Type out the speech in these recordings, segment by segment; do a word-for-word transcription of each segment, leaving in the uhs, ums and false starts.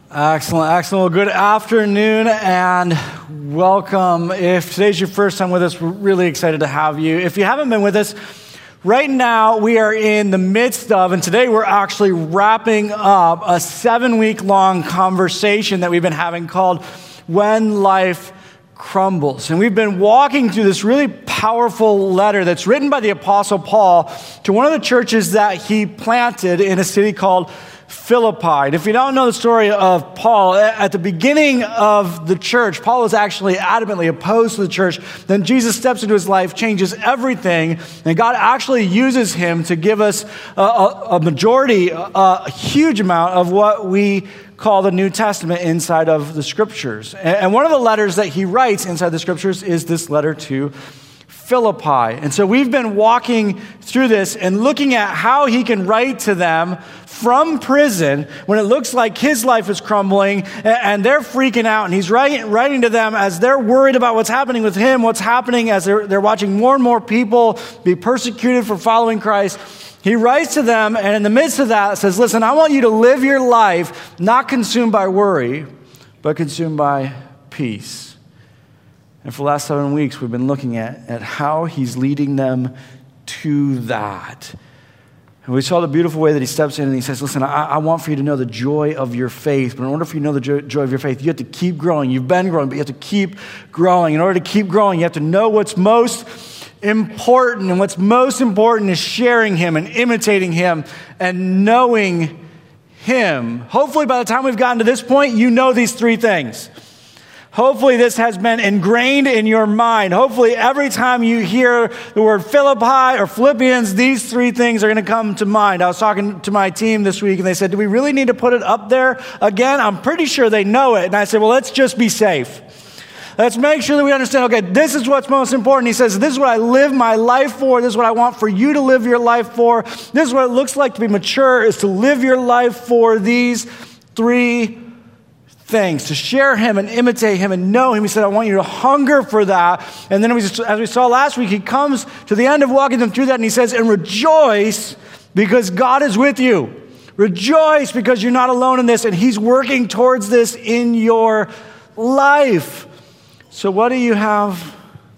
Excellent, excellent. Well, good afternoon and welcome. If today's your first time with us, we're really excited to have you. If you haven't been with us, right now we are in the midst of, and today we're actually wrapping up a seven-week long conversation that we've been having called When Life Crumbles. And we've been walking through this really powerful letter that's written by the Apostle Paul to one of the churches that he planted in a city called Philippi. And if you don't know the story of Paul, at the beginning of the church, Paul was actually adamantly opposed to the church. Then Jesus steps into his life, changes everything, and God actually uses him to give us a, a, a majority, a, a huge amount of what we call the New Testament inside of the Scriptures. And, and one of the letters that he writes inside the Scriptures is this letter to Philippi. And so we've been walking through this and looking at how he can write to them from prison when it looks like his life is crumbling and they're freaking out. And he's writing, writing to them as they're worried about what's happening with him, what's happening as they're, they're watching more and more people be persecuted for following Christ. He writes to them, and in the midst of that, says, listen, I want you to live your life not consumed by worry, but consumed by peace. And for the last seven weeks, we've been looking at, at how he's leading them to that. And we saw the beautiful way that he steps in and he says, listen, I, I want for you to know the joy of your faith. But in order for you to know the joy, joy of your faith, you have to keep growing. You've been growing, but you have to keep growing. In order to keep growing, you have to know what's most important. And what's most important is sharing him and imitating him and knowing him. Hopefully, by the time we've gotten to this point, you know these three things. Hopefully this has been ingrained in your mind. Hopefully every time you hear the word Philippi or Philippians, these three things are going to come to mind. I was talking to my team this week and they said, do we really need to put it up there again? I'm pretty sure they know it. And I said, well, let's just be safe. Let's make sure that we understand, okay, this is what's most important. He says, this is what I live my life for. This is what I want for you to live your life for. This is what it looks like to be mature, is to live your life for these three things, to share him and imitate him and know him. He said, I want you to hunger for that. And then as we saw last week, he comes to the end of walking them through that and he says, and rejoice because God is with you. Rejoice because you're not alone in this and he's working towards this in your life. So what do you have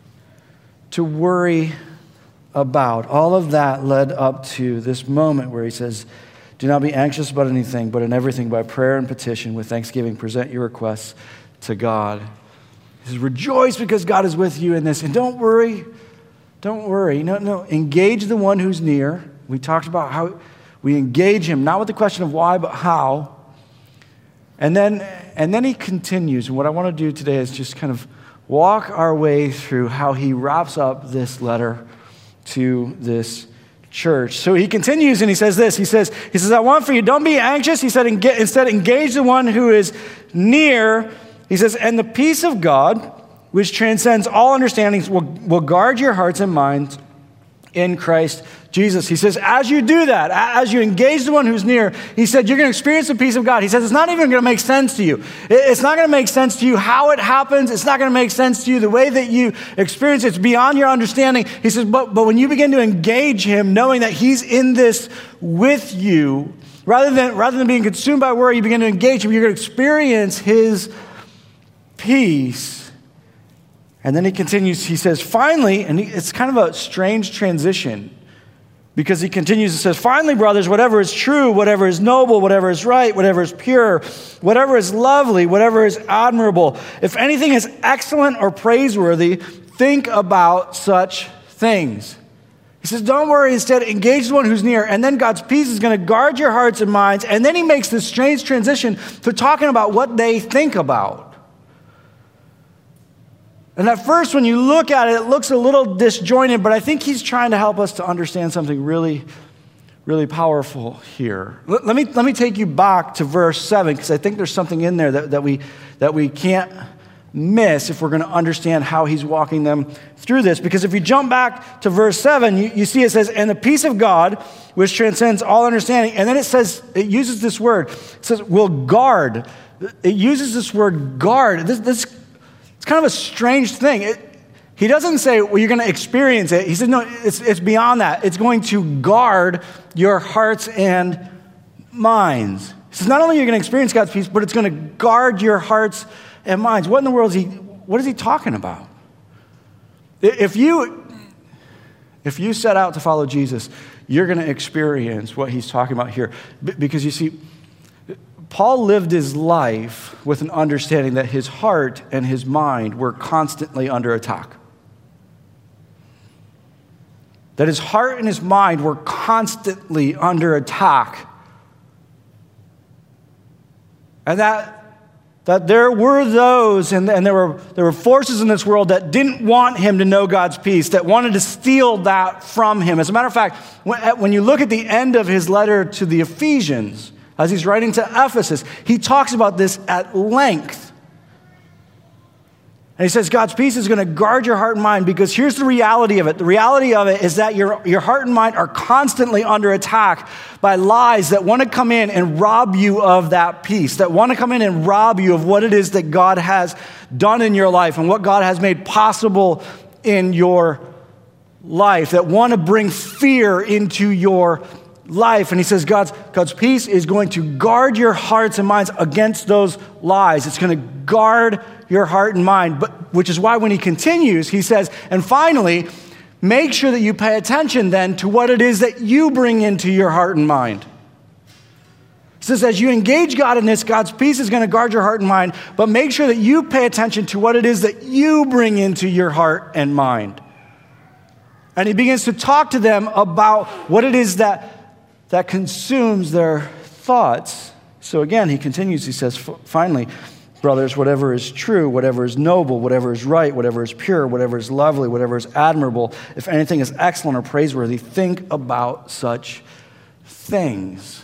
to worry about? All of that led up to this moment where he says, do not be anxious about anything, but in everything by prayer and petition with thanksgiving, present your requests to God. He says, rejoice because God is with you in this. And don't worry. Don't worry. No, no. Engage the one who's near. We talked about how we engage him, not with the question of why, but how. And then, and then he continues. And what I want to do today is just kind of walk our way through how he wraps up this letter to this church. So he continues and he says this. He says, he says, I want for you, don't be anxious. He said, instead engage the one who is near. He says, and the peace of God, which transcends all understandings, will, will guard your hearts and minds in Christ Jesus. He says, as you do that, as you engage the one who's near, he said, you're going to experience the peace of God. He says, it's not even going to make sense to you. It's not going to make sense to you how it happens. It's not going to make sense to you the way that you experience it. It's beyond your understanding. He says, but, but when you begin to engage him, knowing that he's in this with you, rather than, rather than being consumed by worry, you begin to engage him, you're going to experience his peace. And then he continues, he says, finally, and it's kind of a strange transition because he continues and says, finally, brothers, whatever is true, whatever is noble, whatever is right, whatever is pure, whatever is lovely, whatever is admirable, if anything is excellent or praiseworthy, think about such things. He says, don't worry, instead, engage the one who's near, and then God's peace is going to guard your hearts and minds. And then he makes this strange transition to talking about what they think about. And at first, when you look at it, it looks a little disjointed, but I think he's trying to help us to understand something really, really powerful here. Let, let me let me take you back to verse seven, because I think there's something in there that, that we that we can't miss if we're going to understand how he's walking them through this. Because if you jump back to verse seven, you, you see it says, and the peace of God, which transcends all understanding, and then it says, it uses this word, it says, will guard. It uses this word guard. This, this It's kind of a strange thing. It, he doesn't say, well, you're going to experience it. He says, no, it's, it's beyond that. It's going to guard your hearts and minds. He says not only are you going to experience God's peace, but it's going to guard your hearts and minds. What in the world is he, what is he talking about? If you, if you set out to follow Jesus, you're going to experience what he's talking about here. Because you see, Paul lived his life with an understanding that his heart and his mind were constantly under attack. That his heart and his mind were constantly under attack. And that, that there were those, and, and there were, there were forces in this world that didn't want him to know God's peace, that wanted to steal that from him. As a matter of fact, when, when you look at the end of his letter to the Ephesians, as he's writing to Ephesus, he talks about this at length. And he says God's peace is going to guard your heart and mind, because here's the reality of it. The reality of it is that your, your heart and mind are constantly under attack by lies that want to come in and rob you of that peace, that want to come in and rob you of what it is that God has done in your life and what God has made possible in your life, that want to bring fear into your life. And he says God's, God's peace is going to guard your hearts and minds against those lies. It's going to guard your heart and mind, but which is why when he continues, he says, and finally, make sure that you pay attention then to what it is that you bring into your heart and mind. He says, as you engage God in this, God's peace is going to guard your heart and mind, but make sure that you pay attention to what it is that you bring into your heart and mind. And he begins to talk to them about what it is that that consumes their thoughts. So again, he continues, he says, finally, brothers, whatever is true, whatever is noble, whatever is right, whatever is pure, whatever is lovely, whatever is admirable, if anything is excellent or praiseworthy, think about such things.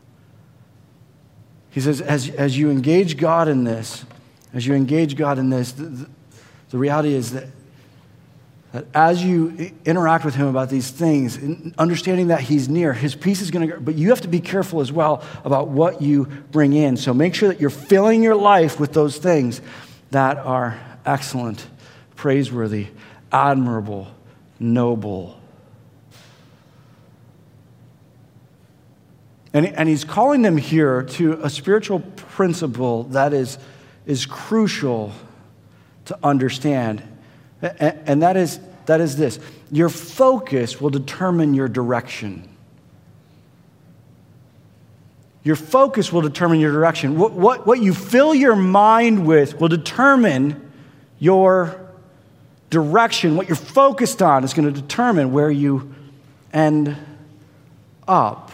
He says, as, as you engage God in this, as you engage God in this, the, the, the reality is that That as you interact with him about these things, understanding that he's near, his peace is going to, but you have to be careful as well about what you bring in. So make sure that you're filling your life with those things that are excellent, praiseworthy, admirable, noble. And, and he's calling them here to a spiritual principle that is, is crucial to understand. And that is, that is this. Your focus will determine your direction. Your focus will determine your direction. What, what, what you fill your mind with will determine your direction. What you're focused on is going to determine where you end up.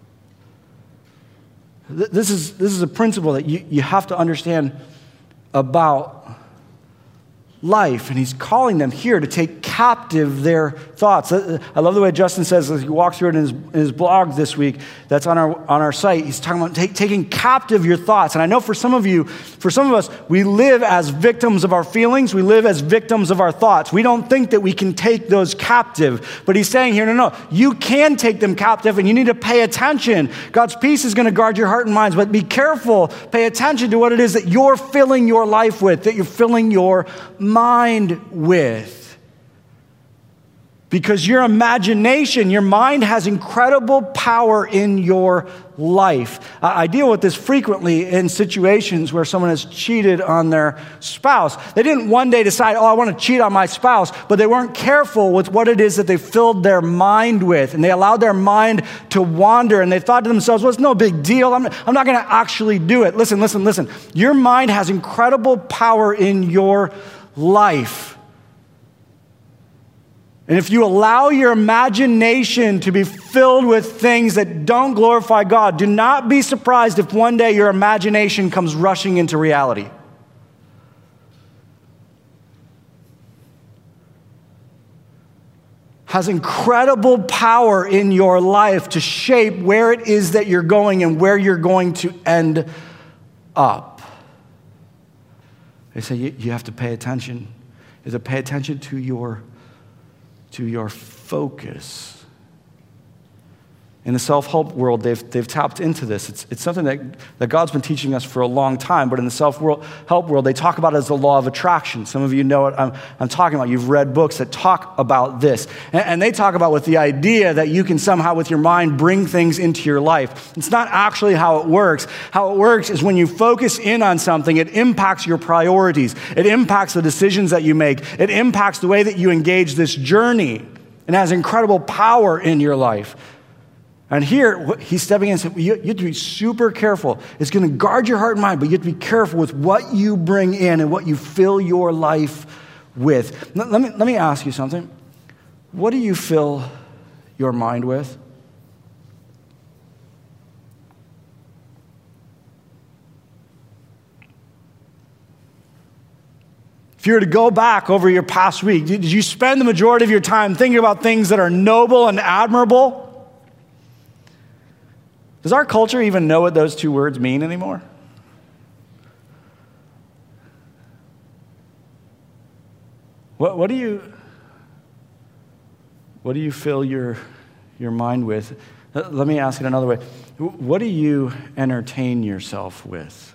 This is, this is a principle that you, you have to understand about life, and he's calling them here to take captive their thoughts. I love the way Justin says, as he walks through it in his, in his blog this week that's on our on our site, he's talking about take, taking captive your thoughts. And I know for some of you, for some of us, we live as victims of our feelings, we live as victims of our thoughts. We don't think that we can take those captive, but he's saying here, no, no, you can take them captive, and you need to pay attention. God's peace is going to guard your heart and minds, but be careful, pay attention to what it is that you're filling your life with, that you're filling your mind with. Because your imagination, your mind has incredible power in your life. I deal with this frequently in situations where someone has cheated on their spouse. They didn't one day decide, oh, I want to cheat on my spouse, but they weren't careful with what it is that they filled their mind with. And they allowed their mind to wander, and they thought to themselves, well, it's no big deal. I'm, I'm not going to actually do it. Listen, listen, listen. Your mind has incredible power in your life. And if you allow your imagination to be filled with things that don't glorify God, do not be surprised if one day your imagination comes rushing into reality. Has incredible power in your life to shape where it is that you're going and where you're going to end up. They say you, you have to pay attention. You have to pay attention to your to your focus. In the self-help world, they've, they've tapped into this. It's, it's something that, that God's been teaching us for a long time, but in the self-help world, they talk about it as the law of attraction. Some of you know what I'm, I'm talking about. You've read books that talk about this. And, and they talk about with the idea that you can somehow, with your mind, bring things into your life. It's not actually how it works. How it works is when you focus in on something, it impacts your priorities. It impacts the decisions that you make. It impacts the way that you engage this journey, and has incredible power in your life. And here, he's stepping in and saying, you, you have to be super careful. It's going to guard your heart and mind, but you have to be careful with what you bring in and what you fill your life with. Let, let me, let me ask you something. What do you fill your mind with? If you were to go back over your past week, did you spend the majority of your time thinking about things that are noble and admirable? Does our culture even know what those two words mean anymore? What, what do you what do you fill your your mind with? Let me ask it another way. What do you entertain yourself with?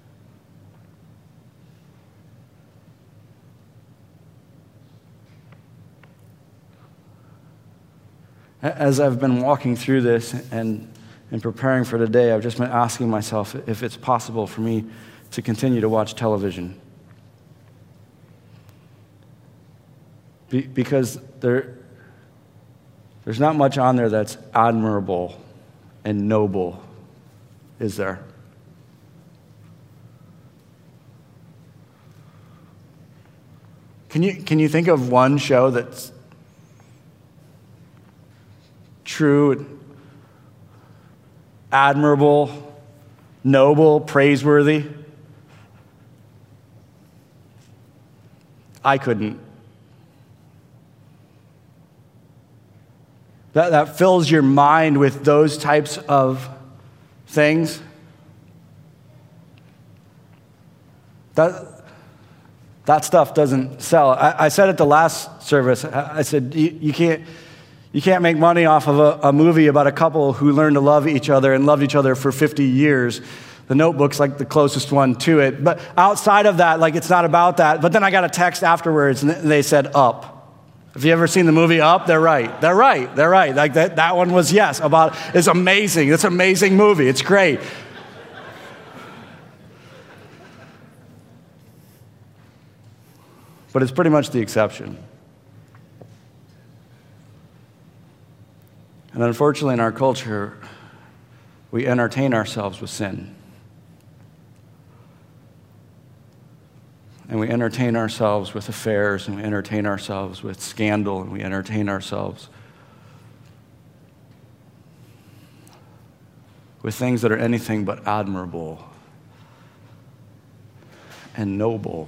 As I've been walking through this and In preparing for today, I've just been asking myself if it's possible for me to continue to watch television. Be, because there, there's not much on there that's admirable and noble, is there? Can you, can you think of one show that's true, admirable, noble, praiseworthy? I couldn't. That, that fills your mind with those types of things. That, that stuff doesn't sell. I, I said at the last service, I, I said, you, you can't You can't make money off of a, a movie about a couple who learned to love each other and loved each other for fifty years. The Notebook's like the closest one to it. But outside of that, like it's not about that. But then I got a text afterwards and they said Up. Have you ever seen the movie Up? They're right. They're right. They're right. Like that, that one was yes. About it's amazing. It's an amazing movie. It's great. But it's pretty much the exception. And unfortunately, in our culture, we entertain ourselves with sin. And we entertain ourselves with affairs, and we entertain ourselves with scandal, and we entertain ourselves with things that are anything but admirable and noble.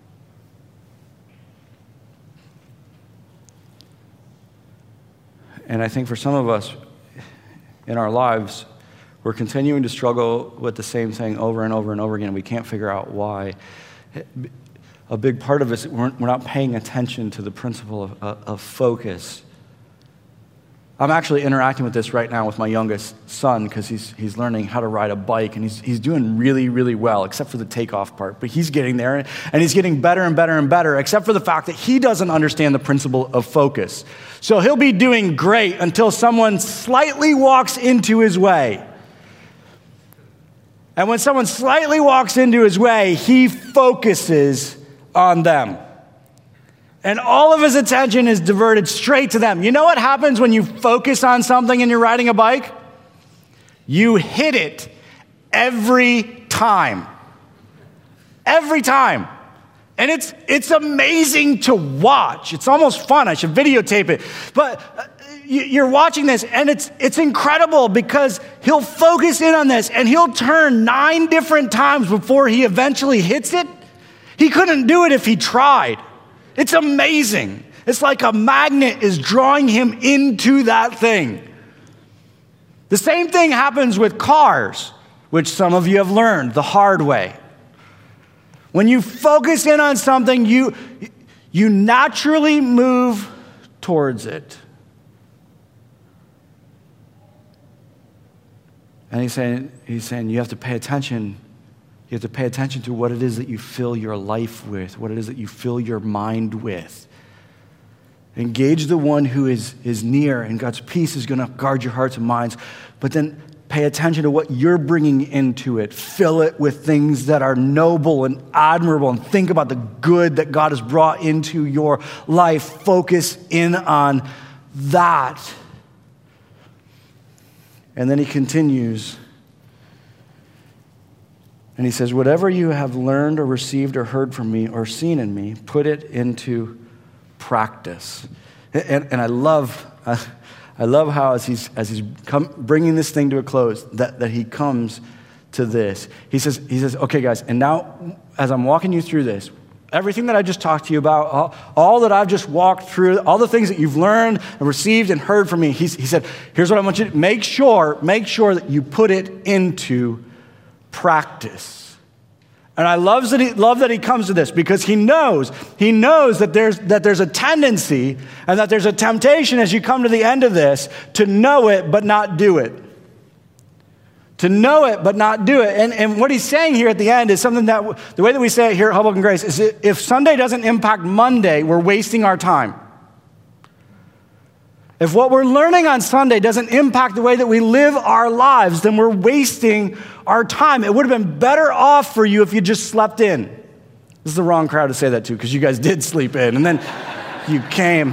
And I think for some of us in our lives, we're continuing to struggle with the same thing over and over and over again. We can't figure out why. A big part of it is we're, we're not paying attention to the principle of, of focus. I'm actually interacting with this right now with my youngest son because he's he's learning how to ride a bike, and he's he's doing really, really well, except for the takeoff part. But he's getting there, and he's getting better and better and better, except for the fact that he doesn't understand the principle of focus. So he'll be doing great until someone slightly walks into his way. And when someone slightly walks into his way, he focuses on them. And all of his attention is diverted straight to them. You know what happens when you focus on something and you're riding a bike? You hit it every time. Every time. And it's it's amazing to watch. It's almost fun. I should videotape it. But you're watching this, and it's it's incredible because he'll focus in on this, and he'll turn nine different times before he eventually hits it. He couldn't do it if he tried. It's amazing. It's like a magnet is drawing him into that thing. The same thing happens with cars, which some of you have learned the hard way. When you focus in on something, you, you naturally move towards it. And he's saying, he's saying you have to pay attention. You have to pay attention to what it is that you fill your life with, what it is that you fill your mind with. Engage the one who is, is near, and God's peace is going to guard your hearts and minds. But then pay attention to what you're bringing into it. Fill it with things that are noble and admirable, and think about the good that God has brought into your life. Focus in on that. And then he continues, and he says, whatever you have learned or received or heard from me or seen in me, put it into practice. And, and I love, uh, I love how as he's as he's come, bringing this thing to a close, that, that he comes to this. He says, he says, okay, guys, and now as I'm walking you through this, everything that I just talked to you about, all, all that I've just walked through, all the things that you've learned and received and heard from me, he's, he said, here's what I want you to make sure, make sure that you put it into practice. And I love that, he, love that he comes to this, because he knows, he knows that there's, that there's a tendency and that there's a temptation as you come to the end of this to know it but not do it. To know it but not do it. And, and what he's saying here at the end is something that, the way that we say it here at Hoboken Grace is, if Sunday doesn't impact Monday, we're wasting our time. If what we're learning on Sunday doesn't impact the way that we live our lives, then we're wasting our time. It would have been better off for you if you just slept in. This is the wrong crowd to say that to, because you guys did sleep in, and then you came.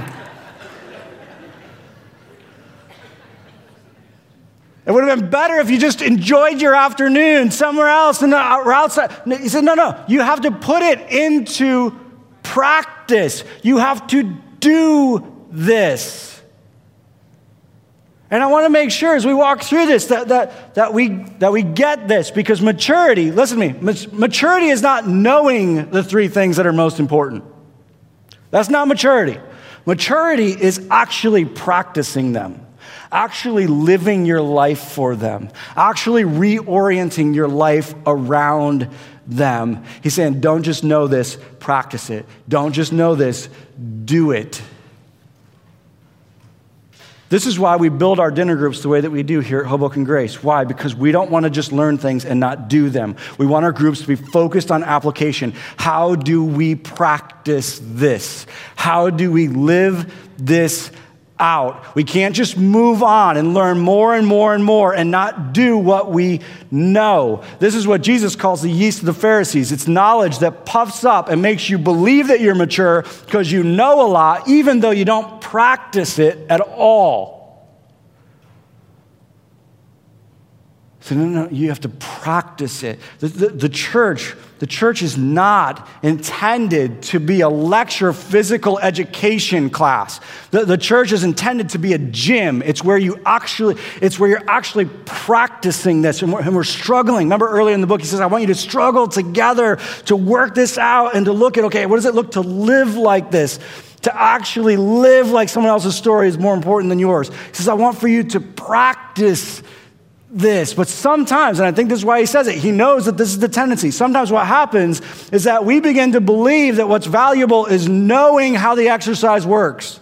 It would have been better if you just enjoyed your afternoon somewhere else and or outside. He said, no, no, you have to put it into practice. You have to do this. And I want to make sure as we walk through this that, that, that, we, that we get this, because maturity, listen to me, maturity is not knowing the three things that are most important. That's not maturity. Maturity is actually practicing them, actually living your life for them, actually reorienting your life around them. He's saying, don't just know this, practice it. Don't just know this, do it. This is why we build our dinner groups the way that we do here at Hoboken Grace. Why? Because we don't want to just learn things and not do them. We want our groups to be focused on application. How do we practice this? How do we live this out? We can't just move on and learn more and more and more and not do what we know. This is what Jesus calls the yeast of the Pharisees. It's knowledge that puffs up and makes you believe that you're mature because you know a lot, even though you don't practice it at all. So no, no, you have to practice it. The, the, the church, the church is not intended to be a lecture physical education class. The, the church is intended to be a gym. It's where you actually, it's where you're actually practicing this, and we're, and we're struggling. Remember earlier in the book, he says, I want you to struggle together to work this out and to look at, okay, what does it look to live like this? To actually live like someone else's story is more important than yours. He says, I want for you to practice this. But sometimes, and I think this is why he says it, he knows that this is the tendency. Sometimes what happens is that we begin to believe that what's valuable is knowing how the exercise works.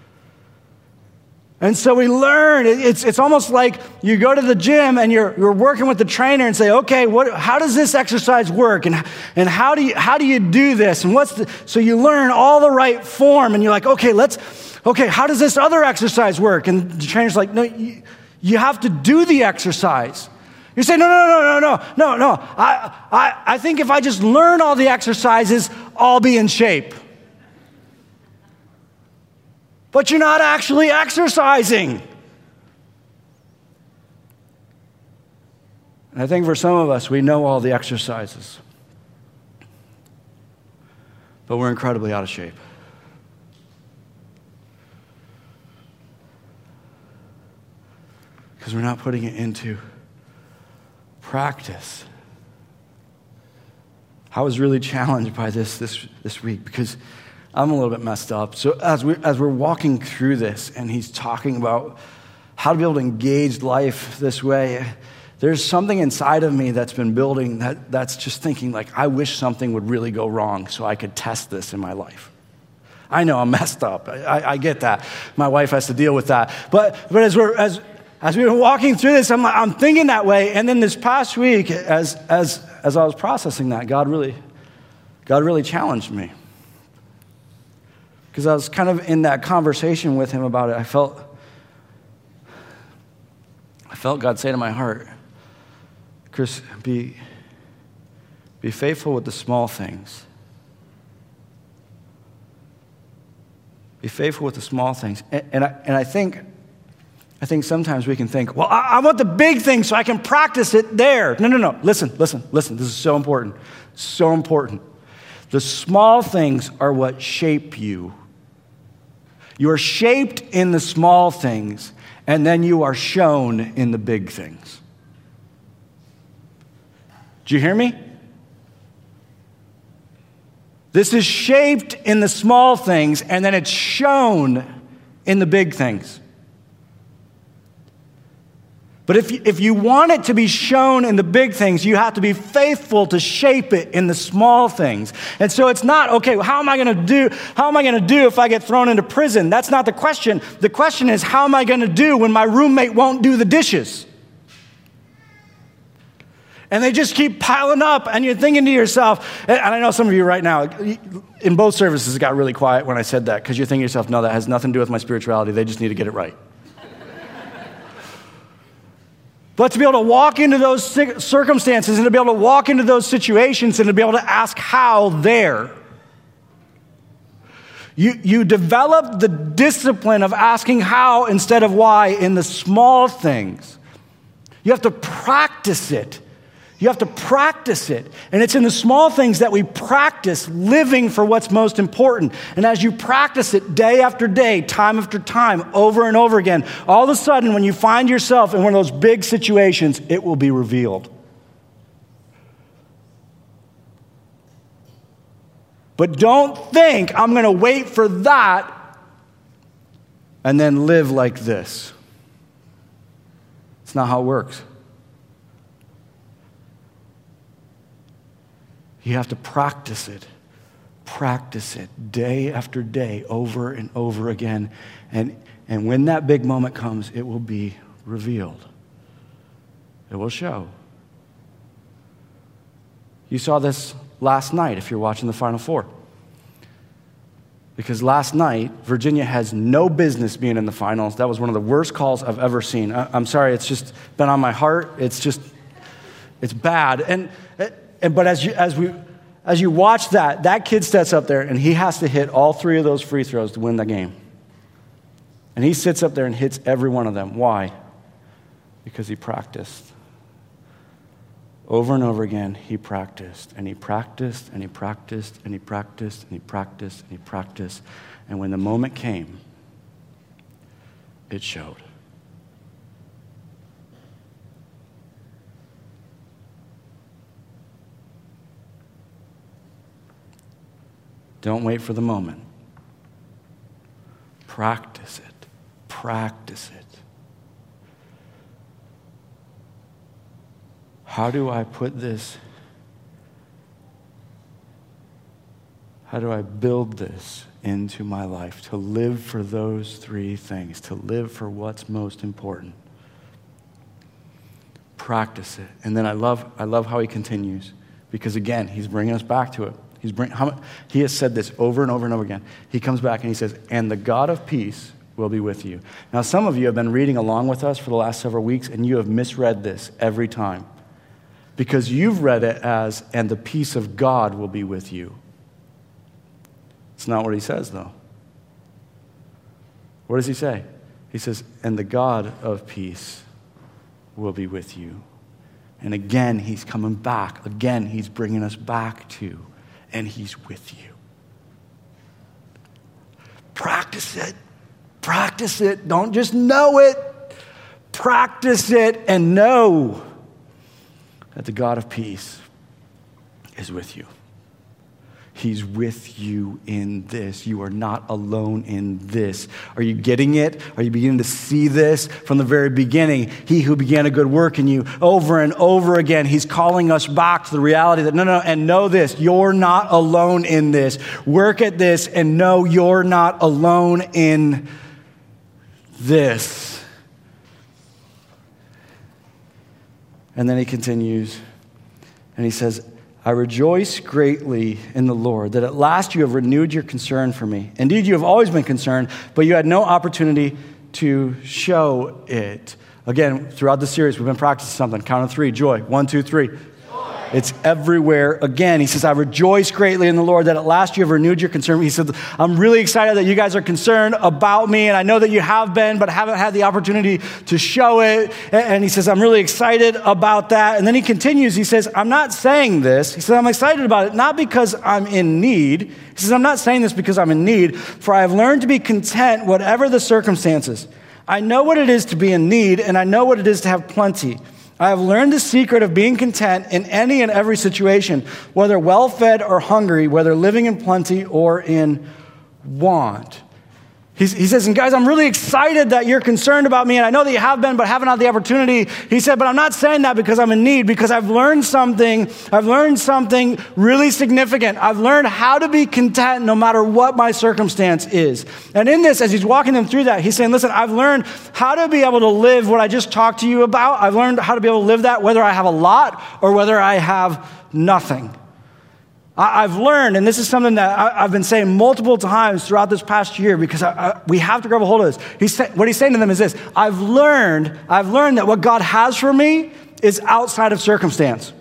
And so we learn. It's, it's almost like you go to the gym and you're, you're working with the trainer and say, okay, what, how does this exercise work? And, and how do you, how do you do this? And what's the, so you learn all the right form and you're like, okay, let's, okay, how does this other exercise work? And the trainer's like, no, you, you have to do the exercise. You say, no, no, no, no, no, no, no. I, I, I think if I just learn all the exercises, I'll be in shape. But you're not actually exercising. And I think for some of us, we know all the exercises, but we're incredibly out of shape. Because we're not putting it into practice. I was really challenged by this this, this week because I'm a little bit messed up. So as, we, as we're walking through this and he's talking about how to be able to engage life this way, there's something inside of me that's been building that, that's just thinking like, I wish something would really go wrong so I could test this in my life. I know I'm messed up. I, I, I get that. My wife has to deal with that. But but as we're as as we've been walking through this, I'm, I'm thinking that way. And then this past week, as, as, as I was processing that, God really, God really challenged me. Because I was kind of in that conversation with him about it. I felt, I felt God say to my heart, Chris, be, be faithful with the small things. Be faithful with the small things. And, and, I, and I think I think sometimes we can think, well, I, I want the big thing so I can practice it there. No, no, no. Listen, listen, listen. This is so important. So important. The small things are what shape you. You are shaped in the small things, and then you are shown in the big things. Do you hear me? This is shaped in the small things, and then it's shown in the big things. But if you, if you want it to be shown in the big things, you have to be faithful to shape it in the small things. And so it's not, okay, how am I going to do, how am I going to do if I get thrown into prison? That's not the question. The question is, how am I going to do when my roommate won't do the dishes? And they just keep piling up, and you're thinking to yourself, and I know some of you right now, in both services, it got really quiet when I said that, because you're thinking to yourself, no, that has nothing to do with my spirituality. They just need to get it right. But to be able to walk into those circumstances and to be able to walk into those situations and to be able to ask how there, you, you develop the discipline of asking how instead of why in the small things. You have to practice it. You have to practice it. And it's in the small things that we practice living for what's most important. And as you practice it day after day, time after time, over and over again, all of a sudden when you find yourself in one of those big situations, it will be revealed. But don't think I'm going to wait for that and then live like this. It's not how it works. You have to practice it, practice it day after day, over and over again. And, and when that big moment comes, it will be revealed. It will show. You saw this last night if you're watching the Final Four. Because last night, Virginia has no business being in the finals. That was one of the worst calls I've ever seen. I, I'm sorry, it's just been on my heart. It's just, it's bad. And... And, but as you, as, we, as you watch that, that kid steps up there and he has to hit all three of those free throws to win the game. And he sits up there and hits every one of them. Why? Because he practiced. Over and over again, he practiced. And he practiced, and he practiced, and he practiced, and he practiced, and he practiced. And when the moment came, it showed. Don't wait for the moment. Practice it. Practice it. How do I put this? How do I build this into my life to live for those three things, to live for what's most important? Practice it. And then I love, I love how he continues, because again, he's bringing us back to it. He's bring, how, he has said this over and over and over again. He comes back and he says, and the God of peace will be with you. Now, some of you have been reading along with us for the last several weeks, and you have misread this every time. Because you've read it as, and the peace of God will be with you. It's not what he says, though. What does he say? He says, and the God of peace will be with you. And again, he's coming back. Again, he's bringing us back to, and he's with you. Practice it. Practice it. Don't just know it. Practice it and know that the God of peace is with you. He's with you in this. You are not alone in this. Are you getting it? Are you beginning to see this from the very beginning? He who began a good work in you, over and over again, he's calling us back to the reality that no, no, and know this, you're not alone in this. Work at this and know you're not alone in this. And then he continues, and he says, I rejoice greatly in the Lord that at last you have renewed your concern for me. Indeed, you have always been concerned, but you had no opportunity to show it. Again, throughout the series, we've been practicing something. Count of three, joy. One, two, three. It's everywhere. Again, he says, I rejoice greatly in the Lord that at last you have renewed your concern. He said, I'm really excited that you guys are concerned about me, and I know that you have been, but haven't had the opportunity to show it. And he says, I'm really excited about that. And then he continues, he says, I'm not saying this. He says, I'm excited about it, not because I'm in need. He says, I'm not saying this because I'm in need, for I have learned to be content whatever the circumstances. I know what it is to be in need, and I know what it is to have plenty. I have learned the secret of being content in any and every situation, whether well-fed or hungry, whether living in plenty or in want. He's, he says, and guys, I'm really excited that you're concerned about me, and I know that you have been, but haven't had the opportunity. He said, but I'm not saying that because I'm in need, because I've learned something. I've learned something really significant. I've learned how to be content no matter what my circumstance is. And in this, as he's walking them through that, he's saying, listen, I've learned how to be able to live what I just talked to you about. I've learned how to be able to live that whether I have a lot or whether I have nothing. I've learned, and this is something that I've been saying multiple times throughout this past year because I, I, we have to grab a hold of this. He's say, what he's saying to them is this: I've learned, I've learned that what God has for me is outside of circumstance.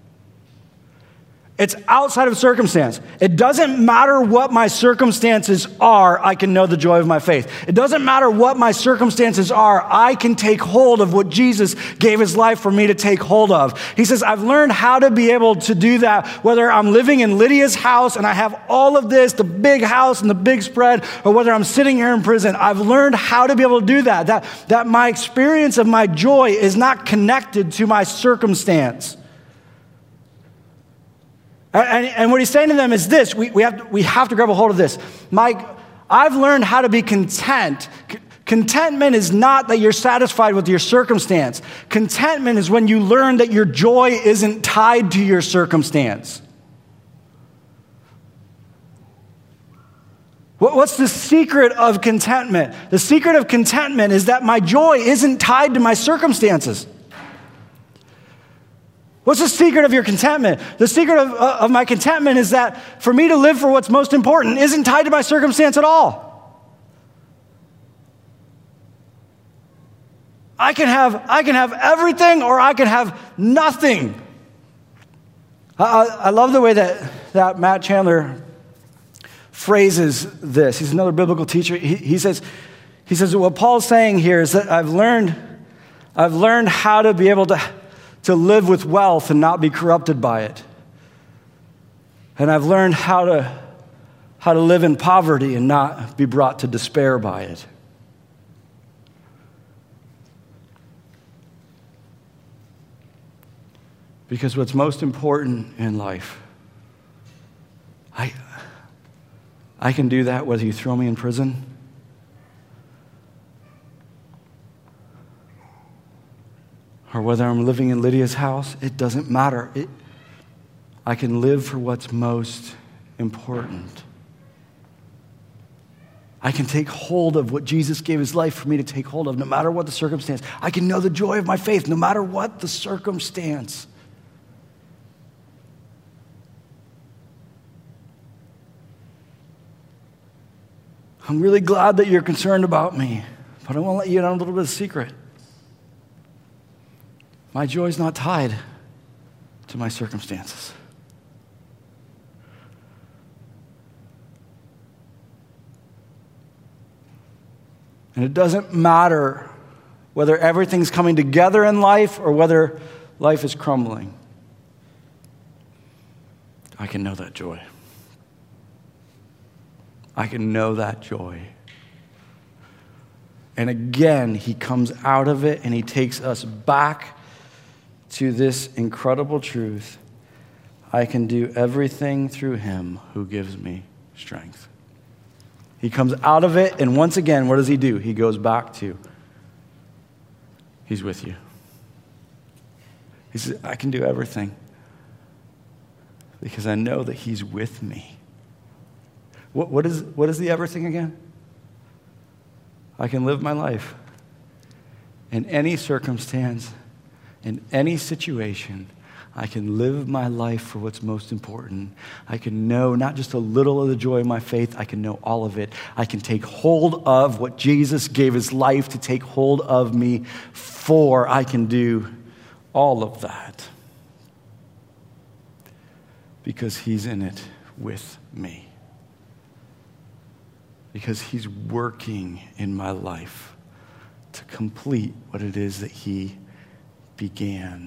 It's outside of circumstance. It doesn't matter what my circumstances are, I can know the joy of my faith. It doesn't matter what my circumstances are, I can take hold of what Jesus gave his life for me to take hold of. He says, I've learned how to be able to do that, whether I'm living in Lydia's house and I have all of this, the big house and the big spread, or whether I'm sitting here in prison. I've learned how to be able to do that, that, that my experience of my joy is not connected to my circumstance. And, and what he's saying to them is this, we, we, have to, we have to grab a hold of this. Mike, I've learned how to be content. C- contentment is not that you're satisfied with your circumstance. Contentment is when you learn that your joy isn't tied to your circumstance. What, what's the secret of contentment? The secret of contentment is that my joy isn't tied to my circumstances. What's the secret of your contentment? The secret of, uh, of my contentment is that for me to live for what's most important isn't tied to my circumstance at all. I can have, I can have everything or I can have nothing. I, I love the way that, that Matt Chandler phrases this. He's another biblical teacher. He, he says, he says what Paul's saying here is that I've learned, I've learned how to be able to to live with wealth and not be corrupted by it. And I've learned how to, how to live in poverty and not be brought to despair by it. Because what's most important in life, I, I can do that whether you throw me in prison, or whether I'm living in Lydia's house, it doesn't matter. It, I can live for what's most important. I can take hold of what Jesus gave his life for me to take hold of, no matter what the circumstance. I can know the joy of my faith, no matter what the circumstance. I'm really glad that you're concerned about me, but I want to let you in on a little bit of secret. My joy is not tied to my circumstances. And it doesn't matter whether everything's coming together in life or whether life is crumbling. I can know that joy. I can know that joy. And again, he comes out of it and he takes us back to this incredible truth: I can do everything through him who gives me strength. He comes out of it, and once again, what does he do? He goes back to, he's with you. He says, I can do everything because I know that he's with me. What, what is, what is the everything again? I can live my life in any circumstance, in any situation, I can live my life for what's most important. I can know not just a little of the joy of my faith, I can know all of it. I can take hold of what Jesus gave his life to take hold of me for. I can do all of that because he's in it with me. Because he's working in my life to complete what it is that he began.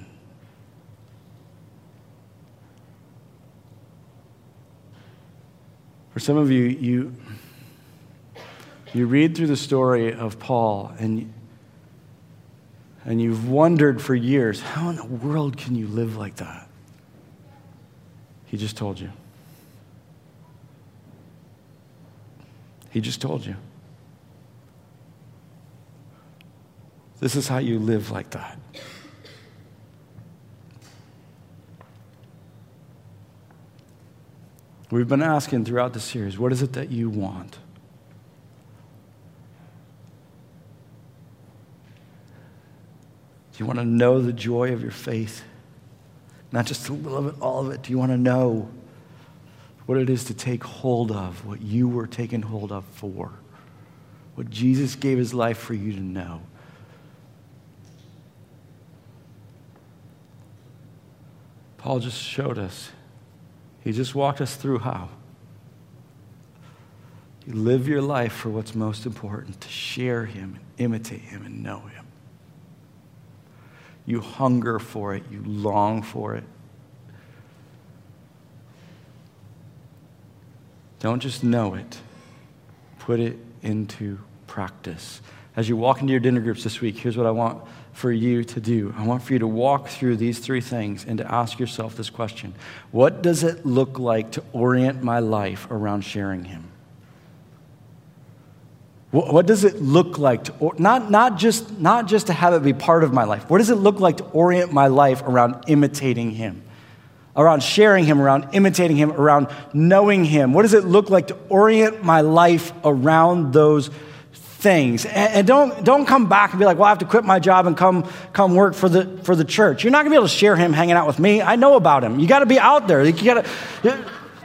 For some of you, you, you read through the story of Paul and, and you've wondered for years, how in the world can you live like that? He just told you. He just told you. This is how you live like that. We've been asking throughout the series, what is it that you want? Do you want to know the joy of your faith? Not just a little of it, all of it. Do you want to know what it is to take hold of, what you were taken hold of for? What Jesus gave his life for you to know? Paul just showed us. He just walked us through how. You live your life for what's most important, to share him, and imitate him, and know him. You hunger for it. You long for it. Don't just know it. Put it into practice. As you walk into your dinner groups this week, here's what I want for you to do. I want for you to walk through these three things and to ask yourself this question. What does it look like to orient my life around sharing him? What does it look like to, or not, not, just, not just to have it be part of my life. What does it look like to orient my life around imitating him? Around sharing him, around imitating him, around knowing him? What does it look like to orient my life around those things? And, and don't, don't come back and be like, well, I have to quit my job and come, come work for the, for the church. You're not going to be able to share him hanging out with me. I know about him. You got to be out there. You got to...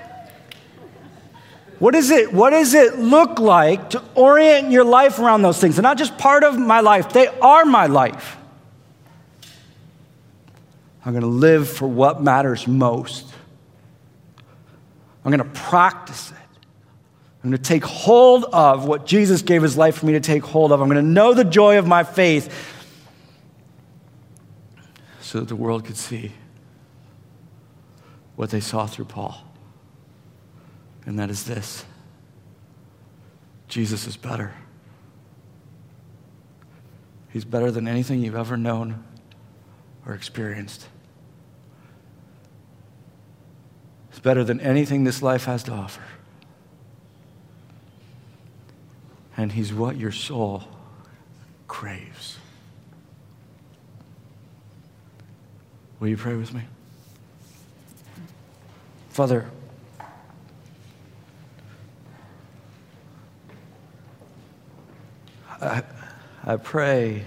What is it, what does it look like to orient your life around those things? They're not just part of my life. They are my life. I'm going to live for what matters most. I'm going to practice it. I'm going to take hold of what Jesus gave his life for me to take hold of. I'm going to know the joy of my faith so that the world could see what they saw through Paul. And that is this: Jesus is better. He's better than anything you've ever known or experienced. He's better than anything this life has to offer. And he's what your soul craves. Will you pray with me? Father, I, I pray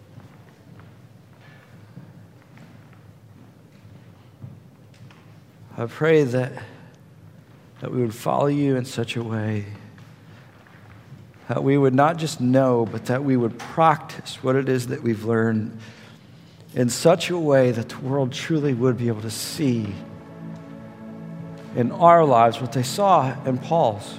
I pray that, that we would follow you in such a way that we would not just know, but that we would practice what it is that we've learned in such a way that the world truly would be able to see in our lives what they saw in Paul's.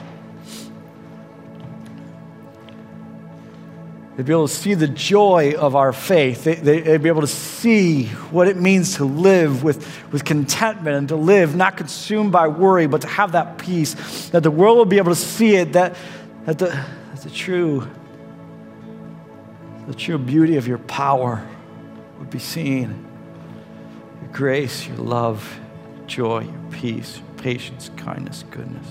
They'd be able to see the joy of our faith. They, they, they'd be able to see what it means to live with, with contentment and to live not consumed by worry, but to have that peace, that the world will be able to see it, that, that, the, that the, true, the true beauty of your power would be seen. Your grace, your love, your joy, your peace, your patience, kindness, goodness.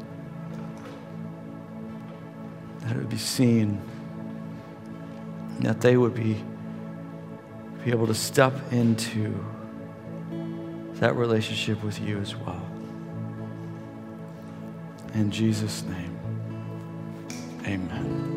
That it would be seen. That they would be, be able to step into that relationship with you as well. In Jesus' name, amen.